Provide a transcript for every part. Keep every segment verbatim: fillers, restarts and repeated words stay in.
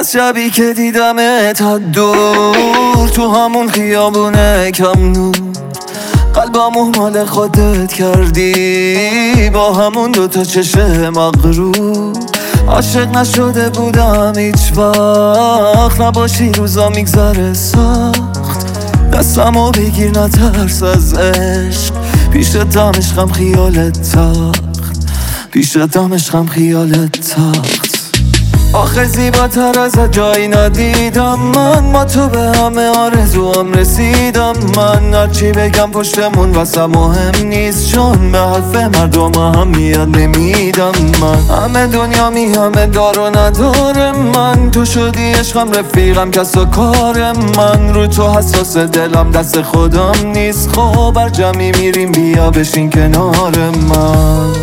از شبی که دیدم تا دور تو همون خیابونه کم نور، قلبمو مال خودت کردی با همون دوتا چشم مغرور. عاشق نشده بودم هیچ وقت، نباشی روزا میگذره سخت. دستمو بگیر نترس از عشق، پیشتم عشقم خیالت تخت، پیشتم عشقم خیالت تخت. آخه زیباتر از جایی ندیدم من، ما تو به همه آرزوام رسیدم من. هرچی بگم پشتمون واسه مهم نیست، چون به حرف مردم هم میاد نمیدم من. همه دنیا می همه دار و نداره من، تو شدی عشقم رفیقم کس و کار من. رو تو حساس دلم دست خودم نیست، خب بر جمعی میریم بیا بشین کنار من.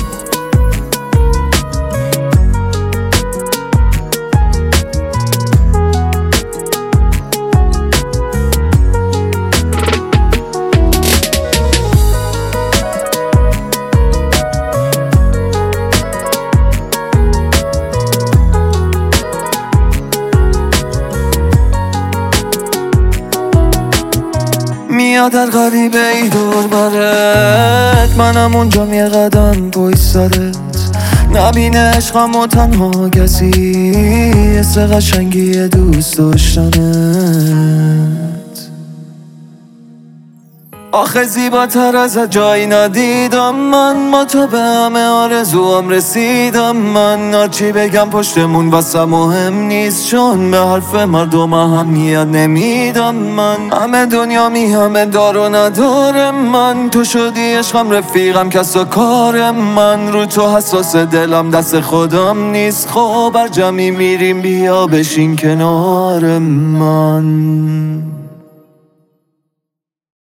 میاد در غریبه ای دور برت، منم اونجا می قدم بایستادت. نبینه عشقم و تنها کسی، حس قشنگی دوست داشتنت. آخه زیباتر از جایی ندیدم من، ما تو به همه آرزوام رسیدم من. هرچی بگم پشتمون واسه مهم نیست، چون به حرف مردم اهمیت نمیدم من. همه دنیا می همه دار و نداره من، تو شدی عشقم رفیقم کس و کار من. رو تو حساس دلم دست خودم نیست، خب بر جمعی میریم بیا بشین کنار من.